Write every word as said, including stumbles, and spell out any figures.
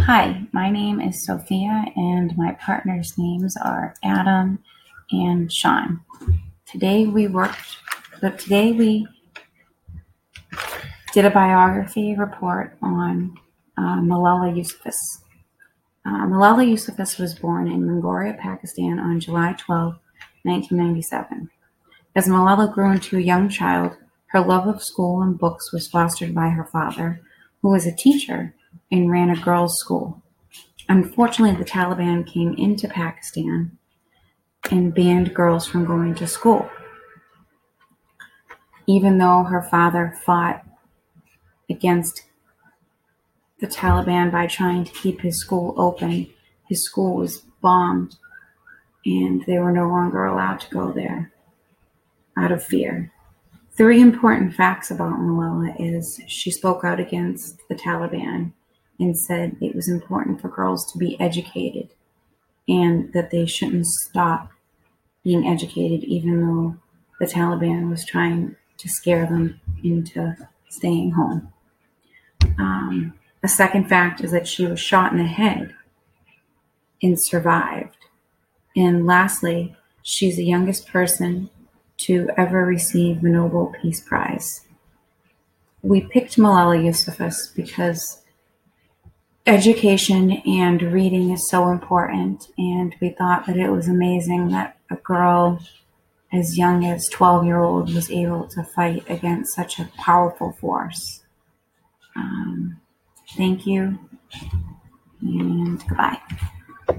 Hi, my name is Sophia, and my partner's names are Adam and Sean. Today we worked, but today we did a biography report on uh, Malala Yousafzai. Uh, Malala Yousafzai was born in Mangoria, Pakistan on July twelfth, nineteen ninety-seven. As Malala grew into a young child, her love of school and books was fostered by her father, who was a teacher and ran a girls' school. Unfortunately, the Taliban came into Pakistan and banned girls from going to school. Even though her father fought against the Taliban by trying to keep his school open, his school was bombed and they were no longer allowed to go there out of fear. Three important facts about Malala is she spoke out against the Taliban and said it was important for girls to be educated and that they shouldn't stop being educated even though the Taliban was trying to scare them into staying home. Um, a second fact is that she was shot in the head and survived. And lastly, she's the youngest person to ever receive the Nobel Peace Prize. We picked Malala Yousafzai because education and reading is so important, and we thought that it was amazing that a girl as young as twelve-year-old was able to fight against such a powerful force. Um, thank you, and goodbye.